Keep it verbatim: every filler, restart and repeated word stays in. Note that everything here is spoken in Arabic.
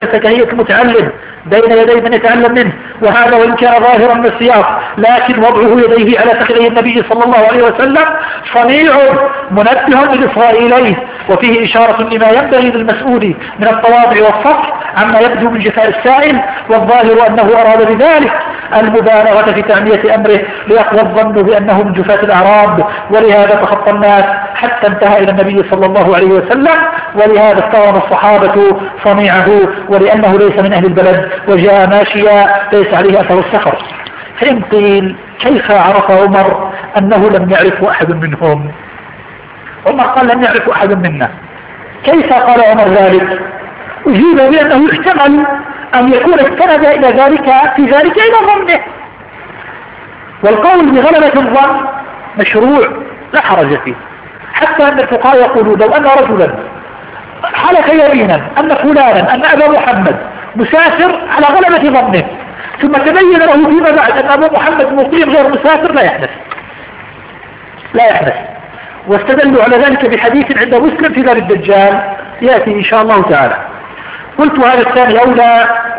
كهيئة المتعلم بين يدي من يتعلم منه، وهذا وإن كان ظاهرا من السياق، لكن وضعه يديه على فخذي النبي صلى الله عليه وسلم صنيع منبه للإصغاء إليه، وفيه إشارة لما ينبغي للمسؤول من التواضع والصفح عما يبدو من جفاء السائل، والظاهر أنه أراد بذلك المبالغة في تعمية أمره ليقوى الظن بأنه من جفاة الأعراب، ولهذا تخطى الناس حتى انتهى إلى النبي صلى الله عليه وسلم، ولهذا استغرب الصحابة صنيعه، ولأنه ليس من أهل البلد وجاء ماشيا ليس عليه أثر السفر. فإن قيل كيف عرف عمر أنه لم يعرف أحد منهم؟ عمر قال لم يعرف أحد منا، كيف قال عمر ذلك؟ أجيب بأنه يحتمل أن يكون استند إلى ذلك في ذلك إلى ظنه، والقول بغلبة الظن مشروع لا حرج فيه، حتى أن الفقهاء يقولون لو أن رجلا حلف يمينا أن فلانا أن أبا محمد مسافر على غلبة ظنه، ثم تبين له فيما بعد أن أبا محمد مقيم غير مسافر، لا يحدث لا يحدث واستدلوا على ذلك بحديث عند مسلم في باب الدجال يأتي إن شاء الله تعالى. قلت هذا الثاني أولى